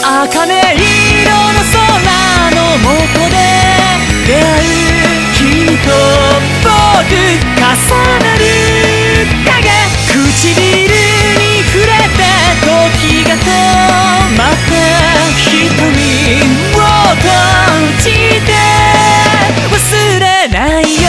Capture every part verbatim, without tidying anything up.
茜色の空の下で出会う君と僕重なる影、唇に触れて時が止まって瞳を閉じて忘れないよ。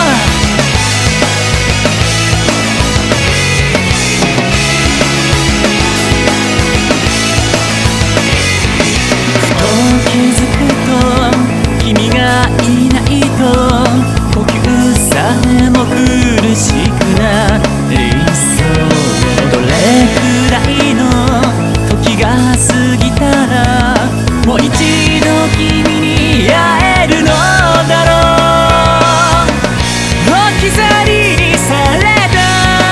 気づくと君がいないと呼吸さえも苦しくなりそう。どれくらいの時が過ぎたらもう一度君に会えるのだろう。置き去りにされた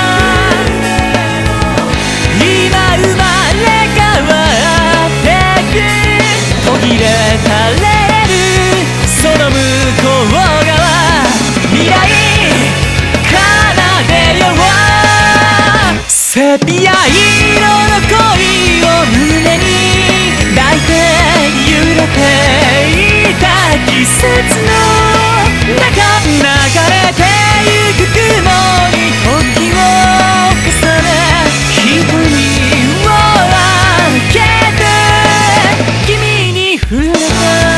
今生まれ変わってく途切れたレール、その向こう側未来奏でよう。セピア色の恋を胸に抱いて揺れていた季節の中流れてゆく雲に時を重ね瞳を開けて君に触れた。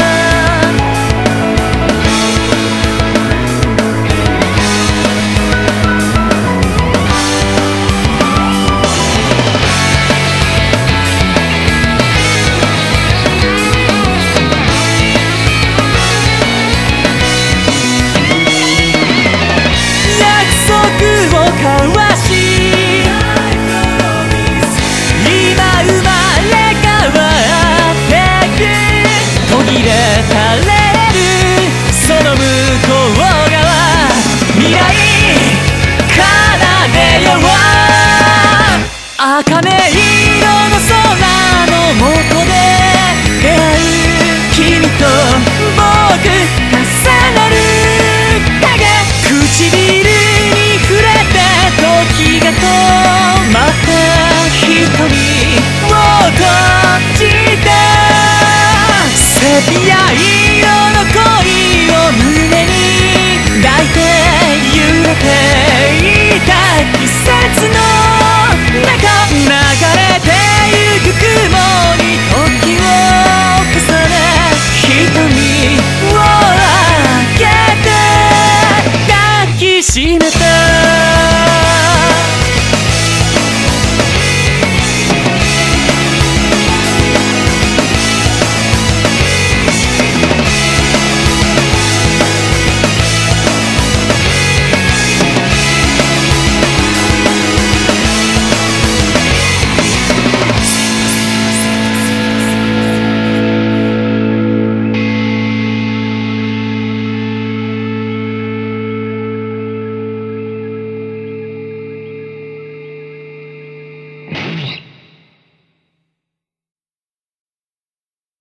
茜色の空の下で出会う君と僕重なる影、唇に触れて時が止まって瞳を閉じてセピア色の恋を胸に抱いて揺れていた季節の中流れてゆく雲に時を重ね瞳を開けて抱きしめて